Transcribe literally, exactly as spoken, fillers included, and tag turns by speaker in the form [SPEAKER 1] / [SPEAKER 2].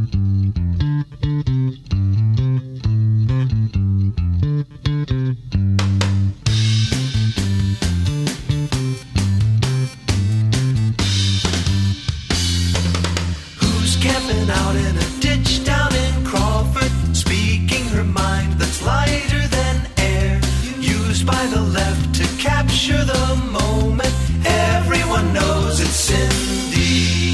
[SPEAKER 1] Camping out in a ditch down in Crawford, speaking her mind that's lighter than air, used by the left to capture the moment. Everyone knows it's Cindy.